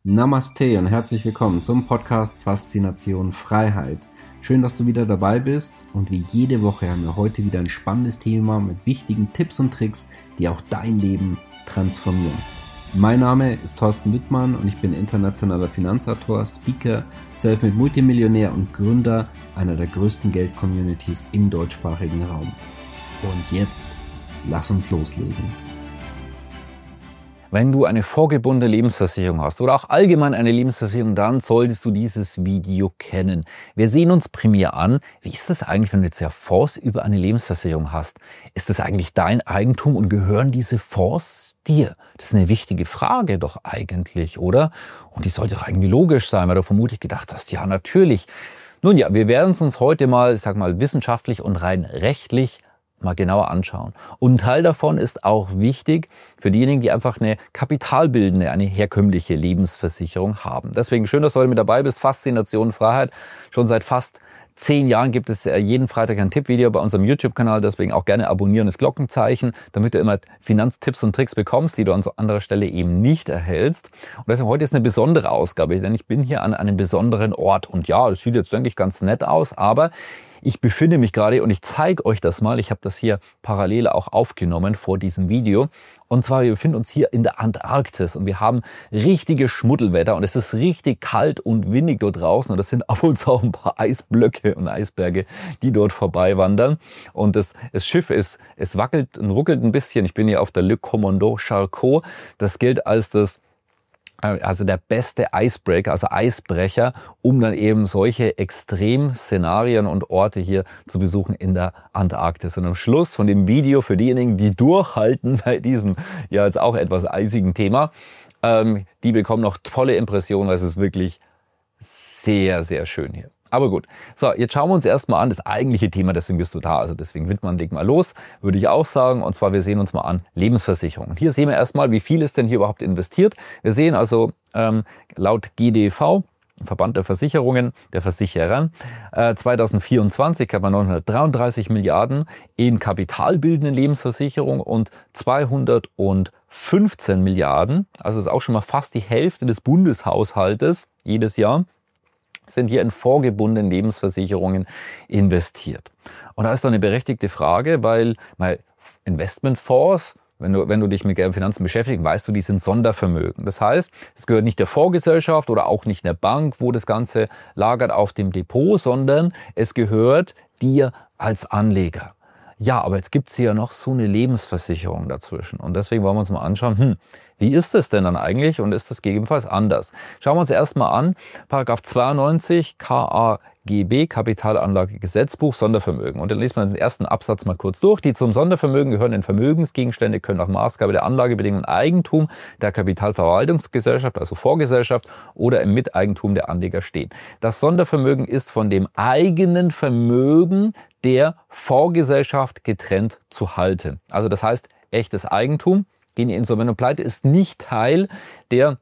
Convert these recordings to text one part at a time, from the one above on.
Namaste und herzlich willkommen zum Podcast Faszination Freiheit. Schön, dass du wieder dabei bist und wie jede Woche haben wir heute wieder ein spannendes Thema mit wichtigen Tipps und Tricks, die auch dein Leben transformieren. Mein Name ist Thorsten Wittmann und ich bin internationaler Finanzautor, Speaker, Selfmade Multimillionär und Gründer einer der größten Geld-Communities im deutschsprachigen Raum. Und jetzt, lass uns loslegen. Wenn du eine vorgebundene Lebensversicherung hast oder auch allgemein eine Lebensversicherung, dann solltest du dieses Video kennen. Wir sehen uns primär an, wie ist das eigentlich, wenn du jetzt ja Fonds über eine Lebensversicherung hast? Ist das eigentlich dein Eigentum und gehören diese Fonds dir? Das ist eine wichtige Frage doch eigentlich, oder? Und die sollte doch irgendwie logisch sein, weil du vermutlich gedacht hast, ja natürlich. Nun ja, wir werden es uns heute mal, wissenschaftlich und rein rechtlich mal genauer anschauen. Und ein Teil davon ist auch wichtig für diejenigen, die einfach eine kapitalbildende, eine herkömmliche Lebensversicherung haben. Deswegen schön, dass du heute mit dabei bist. Faszination Freiheit. Schon seit fast 10 Jahren gibt es jeden Freitag ein Tippvideo bei unserem YouTube-Kanal. Deswegen auch gerne abonnieren, das Glockenzeichen, damit du immer Finanztipps und Tricks bekommst, die du an anderer Stelle eben nicht erhältst. Und deswegen heute ist eine besondere Ausgabe, denn ich bin hier an einem besonderen Ort. Und ja, das sieht jetzt eigentlich ganz nett aus, aber ich befinde mich gerade, und ich zeige euch das mal, ich habe das hier parallel auch aufgenommen vor diesem Video. Und zwar, wir befinden uns hier in der Antarktis und wir haben richtige Schmuddelwetter und es ist richtig kalt und windig dort draußen. Und das sind ab und zu auch ein paar Eisblöcke und Eisberge, die dort vorbei wandern. Und das Schiff es wackelt und ruckelt ein bisschen. Ich bin hier auf der Le Commando Charcot. Das gilt als der beste Icebreaker, also Eisbrecher, um dann eben solche Extremszenarien und Orte hier zu besuchen in der Antarktis. Und am Schluss von dem Video für diejenigen, die durchhalten bei diesem ja jetzt auch etwas eisigen Thema, die bekommen noch tolle Impressionen, weil es ist wirklich sehr, sehr schön hier. Aber gut, so, jetzt schauen wir uns erstmal an, das eigentliche Thema, deswegen bist du da, also deswegen Wittmann, leg mal los, würde ich auch sagen. Und zwar, wir sehen uns mal an Lebensversicherung. Und hier sehen wir erstmal, wie viel ist denn hier überhaupt investiert. Wir sehen also laut GDV, Verband der Versicherungen, der Versicherer, 2024 hat man 933 Milliarden in kapitalbildenden Lebensversicherung und 215 Milliarden, also ist auch schon mal fast die Hälfte des Bundeshaushaltes jedes Jahr, sind hier in vorgebundenen Lebensversicherungen investiert. Und da ist doch eine berechtigte Frage, weil Investmentfonds, wenn du dich mit Finanzen beschäftigst, weißt du, die sind Sondervermögen. Das heißt, es gehört nicht der Fondsgesellschaft oder auch nicht der Bank, wo das Ganze lagert auf dem Depot, sondern es gehört dir als Anleger. Ja, aber jetzt gibt es hier noch so eine Lebensversicherung dazwischen. Und deswegen wollen wir uns mal anschauen, wie ist das denn dann eigentlich und ist das gegebenenfalls anders? Schauen wir uns erstmal an, Paragraph 92 KAGB, Kapitalanlagegesetzbuch, Sondervermögen. Und dann liest man den ersten Absatz mal kurz durch. Die zum Sondervermögen gehörenden Vermögensgegenstände können nach Maßgabe der Anlagebedingungen Eigentum der Kapitalverwaltungsgesellschaft, also Vorgesellschaft, oder im Miteigentum der Anleger stehen. Das Sondervermögen ist von dem eigenen Vermögen der Vorgesellschaft getrennt zu halten. Also das heißt, echtes Eigentum, gehen die Insolvenz und Pleite, ist nicht Teil der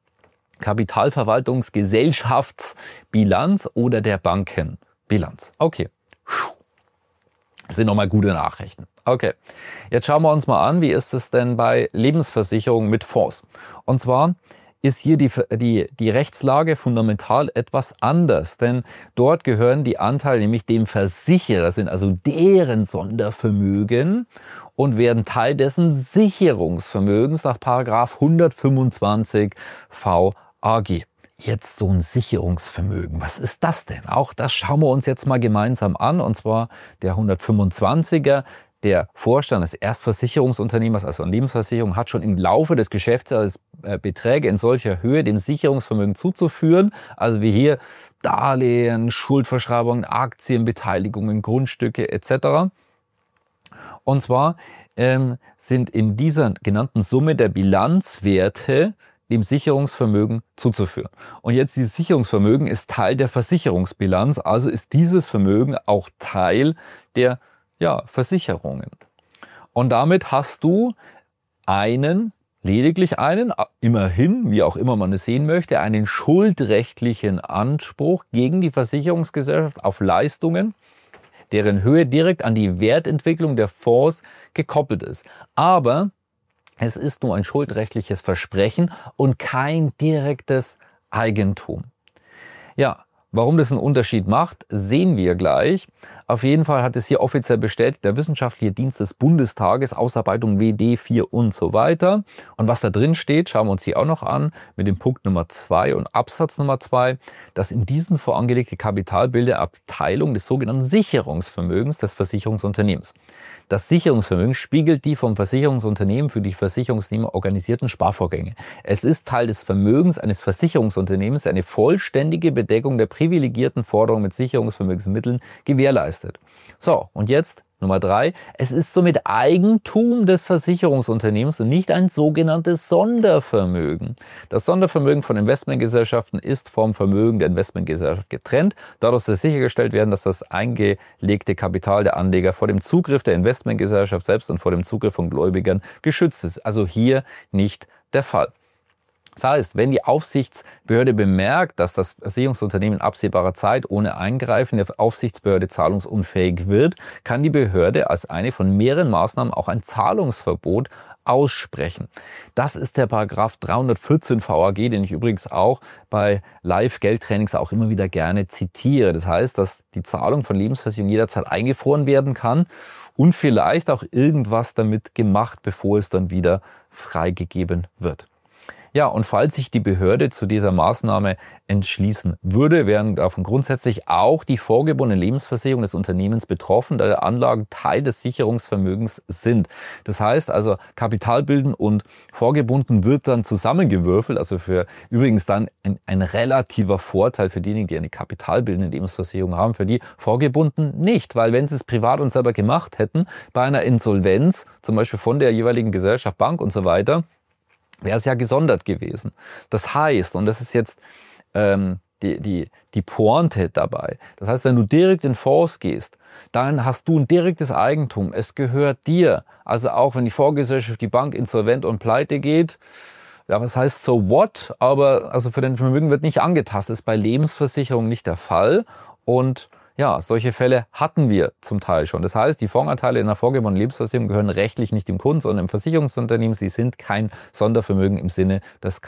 Kapitalverwaltungsgesellschaftsbilanz oder der Bankenbilanz. Okay. Das sind nochmal gute Nachrichten. Okay. Jetzt schauen wir uns mal an, wie ist es denn bei Lebensversicherungen mit Fonds? Und zwar ist hier die Rechtslage fundamental etwas anders, denn dort gehören die Anteile nämlich dem Versicherer, sind also deren Sondervermögen und werden Teil dessen Sicherungsvermögens nach Paragraph 125 VAG. Jetzt so ein Sicherungsvermögen, was ist das denn? Auch das schauen wir uns jetzt mal gemeinsam an, und zwar der 125er. Der Vorstand des Erstversicherungsunternehmers, also eine Lebensversicherung, hat schon im Laufe des Geschäftsjahres Beträge in solcher Höhe dem Sicherungsvermögen zuzuführen. Also wie hier Darlehen, Schuldverschreibungen, Aktien, Beteiligungen, Grundstücke etc. Und zwar sind in dieser genannten Summe der Bilanzwerte dem Sicherungsvermögen zuzuführen. Und jetzt dieses Sicherungsvermögen ist Teil der Versicherungsbilanz, also ist dieses Vermögen auch Teil der Versicherungen. Und damit hast du lediglich einen, immerhin, wie auch immer man es sehen möchte, einen schuldrechtlichen Anspruch gegen die Versicherungsgesellschaft auf Leistungen, deren Höhe direkt an die Wertentwicklung der Fonds gekoppelt ist. Aber es ist nur ein schuldrechtliches Versprechen und kein direktes Eigentum. Ja, warum das einen Unterschied macht, sehen wir gleich. Auf jeden Fall hat es hier offiziell bestätigt, der Wissenschaftliche Dienst des Bundestages, Ausarbeitung WD 4 und so weiter. Und was da drin steht, schauen wir uns hier auch noch an, mit dem Punkt Nummer 2 und Absatz Nummer 2, dass in diesen Fonds angelegte Kapital bildet Abteilung des sogenannten Sicherungsvermögens des Versicherungsunternehmens. Das Sicherungsvermögen spiegelt die vom Versicherungsunternehmen für die Versicherungsnehmer organisierten Sparvorgänge. Es ist Teil des Vermögens eines Versicherungsunternehmens, eine vollständige Bedeckung der privilegierten Forderungen mit Sicherungsvermögensmitteln gewährleistet. So, und jetzt Nummer 3. Es ist somit Eigentum des Versicherungsunternehmens und nicht ein sogenanntes Sondervermögen. Das Sondervermögen von Investmentgesellschaften ist vom Vermögen der Investmentgesellschaft getrennt. Dadurch soll sichergestellt werden, dass das eingelegte Kapital der Anleger vor dem Zugriff der Investmentgesellschaft selbst und vor dem Zugriff von Gläubigern geschützt ist. Also hier nicht der Fall. Das heißt, wenn die Aufsichtsbehörde bemerkt, dass das Versicherungsunternehmen in absehbarer Zeit ohne Eingreifen der Aufsichtsbehörde zahlungsunfähig wird, kann die Behörde als eine von mehreren Maßnahmen auch ein Zahlungsverbot aussprechen. Das ist der Paragraph 314 VAG, den ich übrigens auch bei Live-Geldtrainings auch immer wieder gerne zitiere. Das heißt, dass die Zahlung von Lebensversicherungen jederzeit eingefroren werden kann und vielleicht auch irgendwas damit gemacht, bevor es dann wieder freigegeben wird. Ja, und falls sich die Behörde zu dieser Maßnahme entschließen würde, wären davon grundsätzlich auch die vorgebundenen Lebensversicherungen des Unternehmens betroffen, da die Anlagen Teil des Sicherungsvermögens sind. Das heißt also, Kapital bilden und vorgebunden wird dann zusammengewürfelt, also für übrigens dann ein relativer Vorteil für diejenigen, die eine kapitalbildende Lebensversicherung haben, für die vorgebunden nicht, weil wenn sie es privat und selber gemacht hätten, bei einer Insolvenz, zum Beispiel von der jeweiligen Gesellschaft, Bank und so weiter, wäre es ja gesondert gewesen. Das heißt, und das ist jetzt die Pointe dabei, das heißt, wenn du direkt in Fonds gehst, dann hast du ein direktes Eigentum. Es gehört dir. Also auch wenn die Vorgesellschaft, die Bank insolvent und pleite geht, ja, was heißt so what? Aber also für den Vermögen wird nicht angetastet. Das ist bei Lebensversicherungen nicht der Fall. Und ja, solche Fälle hatten wir zum Teil schon. Das heißt, die Fondsanteile in einer vorgebundenen Lebensversicherung gehören rechtlich nicht dem Kunden, sondern im Versicherungsunternehmen. Sie sind kein Sondervermögen im Sinne des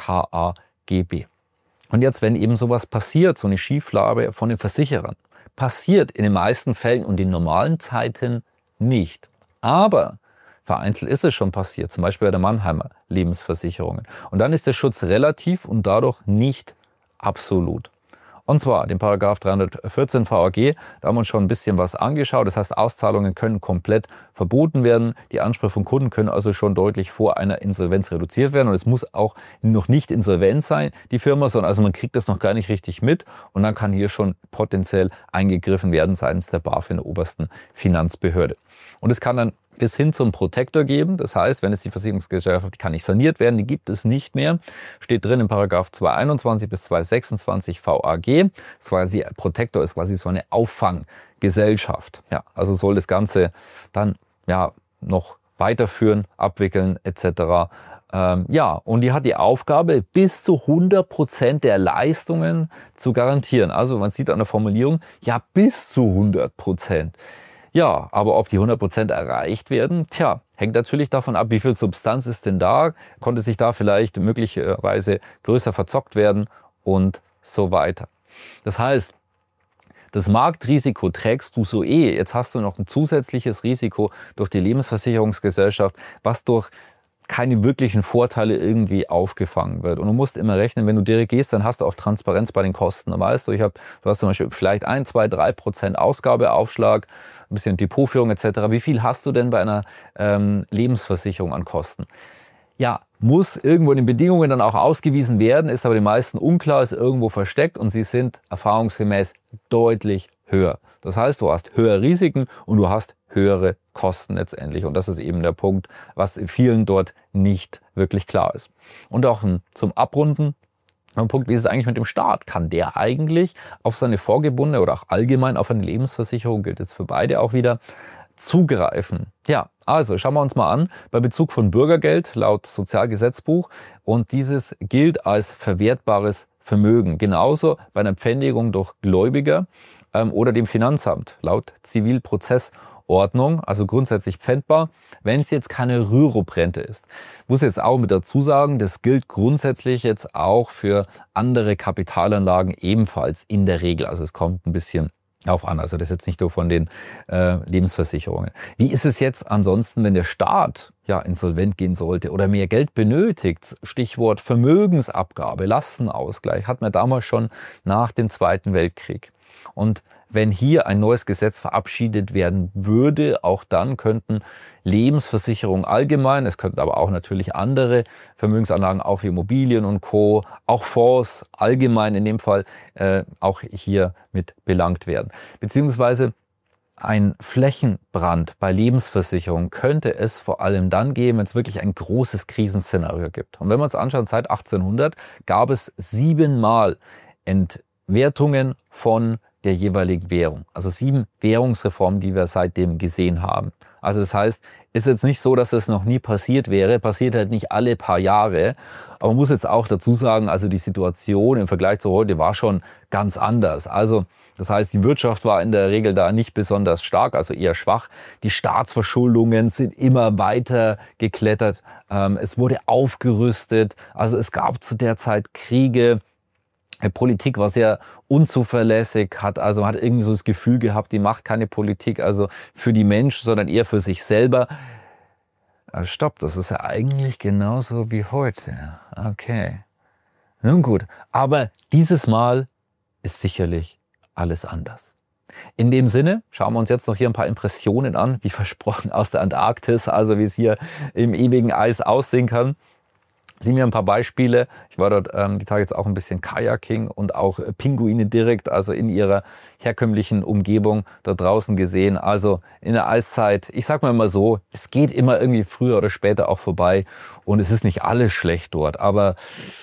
KAGB. Und jetzt, wenn eben sowas passiert, so eine Schieflage von den Versicherern, passiert in den meisten Fällen und in normalen Zeiten nicht. Aber vereinzelt ist es schon passiert, zum Beispiel bei der Mannheimer Lebensversicherungen. Und dann ist der Schutz relativ und dadurch nicht absolut. Und zwar den Paragraph 314 VAG, da haben wir uns schon ein bisschen was angeschaut. Das heißt, Auszahlungen können komplett verboten werden. Die Ansprüche von Kunden können also schon deutlich vor einer Insolvenz reduziert werden. Und es muss auch noch nicht insolvent sein, die Firma, sondern also man kriegt das noch gar nicht richtig mit. Und dann kann hier schon potenziell eingegriffen werden seitens der BaFin, der obersten Finanzbehörde. Und es kann dann bis hin zum Protektor geben. Das heißt, wenn es die Versicherungsgesellschaft, die kann nicht saniert werden, die gibt es nicht mehr. Steht drin in Paragraph 221 bis 226 VAG. Protektor ist quasi so eine Auffanggesellschaft. Ja, also soll das Ganze dann ja noch weiterführen, abwickeln etc. Ja, und die hat die Aufgabe, bis zu 100% der Leistungen zu garantieren. Also man sieht an der Formulierung, ja, bis zu 100%. Ja, aber ob die 100% erreicht werden, hängt natürlich davon ab, wie viel Substanz ist denn da, konnte sich da vielleicht möglicherweise größer verzockt werden und so weiter. Das heißt, das Marktrisiko trägst du so jetzt hast du noch ein zusätzliches Risiko durch die Lebensversicherungsgesellschaft, was durch keine wirklichen Vorteile irgendwie aufgefangen wird. Und du musst immer rechnen, wenn du direkt gehst, dann hast du auch Transparenz bei den Kosten. Dann weißt du, du hast zum Beispiel vielleicht 1, 2, 3% Ausgabeaufschlag, ein bisschen Depotführung etc. Wie viel hast du denn bei einer Lebensversicherung an Kosten? Ja, muss irgendwo in den Bedingungen dann auch ausgewiesen werden, ist aber den meisten unklar, ist irgendwo versteckt und sie sind erfahrungsgemäß deutlich höher. Das heißt, du hast höhere Risiken und du hast höhere Kosten letztendlich. Und das ist eben der Punkt, was vielen dort nicht wirklich klar ist. Und auch zum Abrunden, ein Punkt, wie ist es eigentlich mit dem Staat? Kann der eigentlich auf seine vorgebundene oder auch allgemein auf eine Lebensversicherung, gilt jetzt für beide auch wieder, zugreifen? Ja, also schauen wir uns mal an, bei Bezug von Bürgergeld laut Sozialgesetzbuch, und dieses gilt als verwertbares Vermögen. Genauso bei einer Pfändigung durch Gläubiger oder dem Finanzamt laut Zivilprozessordnung. Ordnung, also grundsätzlich pfändbar, wenn es jetzt keine Rürup-Rente ist. Ich muss jetzt auch mit dazu sagen, das gilt grundsätzlich jetzt auch für andere Kapitalanlagen ebenfalls in der Regel. Also es kommt ein bisschen auf an. Also das ist jetzt nicht nur von den Lebensversicherungen. Wie ist es jetzt ansonsten, wenn der Staat ja insolvent gehen sollte oder mehr Geld benötigt? Stichwort Vermögensabgabe, Lastenausgleich, hat man damals schon nach dem Zweiten Weltkrieg. Und wenn hier ein neues Gesetz verabschiedet werden würde, auch dann könnten Lebensversicherungen allgemein, es könnten aber auch natürlich andere Vermögensanlagen, auch wie Immobilien und Co., auch Fonds allgemein in dem Fall auch hier mit belangt werden. Beziehungsweise ein Flächenbrand bei Lebensversicherungen könnte es vor allem dann geben, wenn es wirklich ein großes Krisenszenario gibt. Und wenn wir uns anschauen, seit 1800 gab es 7-mal Entwertungen von der jeweiligen Währung. Also 7 Währungsreformen, die wir seitdem gesehen haben. Also das heißt, ist jetzt nicht so, dass das noch nie passiert wäre, passiert halt nicht alle paar Jahre. Aber man muss jetzt auch dazu sagen, also die Situation im Vergleich zu heute war schon ganz anders. Also das heißt, die Wirtschaft war in der Regel da nicht besonders stark, also eher schwach. Die Staatsverschuldungen sind immer weiter geklettert. Es wurde aufgerüstet. Also es gab zu der Zeit Kriege. Politik war sehr unzuverlässig, hat irgendwie so das Gefühl gehabt, die macht keine Politik, also für die Menschen, sondern eher für sich selber. Aber stopp, das ist ja eigentlich genauso wie heute. Okay. Nun gut, aber dieses Mal ist sicherlich alles anders. In dem Sinne schauen wir uns jetzt noch hier ein paar Impressionen an, wie versprochen aus der Antarktis, also wie es hier im ewigen Eis aussehen kann. Sieh mir ein paar Beispiele. Ich war dort die Tage jetzt auch ein bisschen Kajaking und auch Pinguine direkt, also in ihrer herkömmlichen Umgebung da draußen gesehen. Also in der Eiszeit, ich sag mal immer so, es geht immer irgendwie früher oder später auch vorbei und es ist nicht alles schlecht dort, aber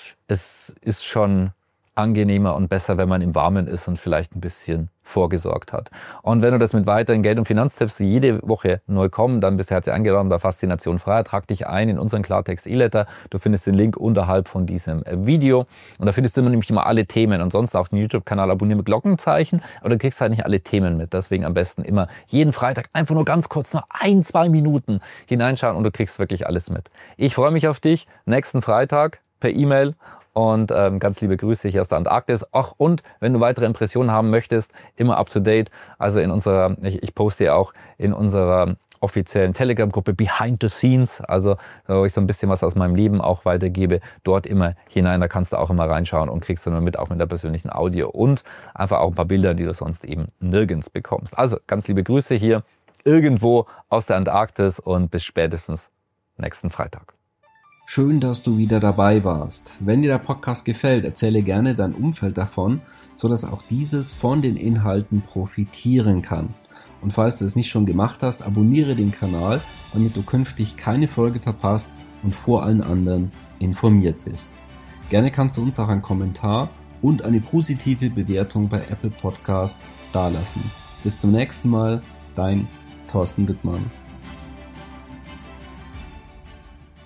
es ist schon angenehmer und besser, wenn man im Warmen ist und vielleicht ein bisschen vorgesorgt hat. Und wenn du das mit weiteren Geld- und Finanztipps jede Woche neu kommen, dann bist du herzlich eingeladen bei Faszination Freiheit. Trag dich ein in unseren Klartext E-Letter. Du findest den Link unterhalb von diesem Video. Und da findest du nämlich immer alle Themen. Und sonst auch den YouTube-Kanal abonnieren mit Glockenzeichen. Aber du kriegst halt nicht alle Themen mit. Deswegen am besten immer jeden Freitag einfach nur ganz kurz, noch 1-2 Minuten hineinschauen und du kriegst wirklich alles mit. Ich freue mich auf dich nächsten Freitag per E-Mail. Und ganz liebe Grüße hier aus der Antarktis. Ach, und wenn du weitere Impressionen haben möchtest, immer up to date. Also in unserer, ich poste ja auch in unserer offiziellen Telegram-Gruppe Behind the Scenes, also wo ich so ein bisschen was aus meinem Leben auch weitergebe, dort immer hinein. Da kannst du auch immer reinschauen und kriegst dann mit, auch mit der persönlichen Audio und einfach auch ein paar Bilder, die du sonst eben nirgends bekommst. Also ganz liebe Grüße hier irgendwo aus der Antarktis und bis spätestens nächsten Freitag. Schön, dass du wieder dabei warst. Wenn dir der Podcast gefällt, erzähle gerne dein Umfeld davon, sodass auch dieses von den Inhalten profitieren kann. Und falls du es nicht schon gemacht hast, abonniere den Kanal, damit du künftig keine Folge verpasst und vor allen anderen informiert bist. Gerne kannst du uns auch einen Kommentar und eine positive Bewertung bei Apple Podcast dalassen. Bis zum nächsten Mal, dein Thorsten Wittmann.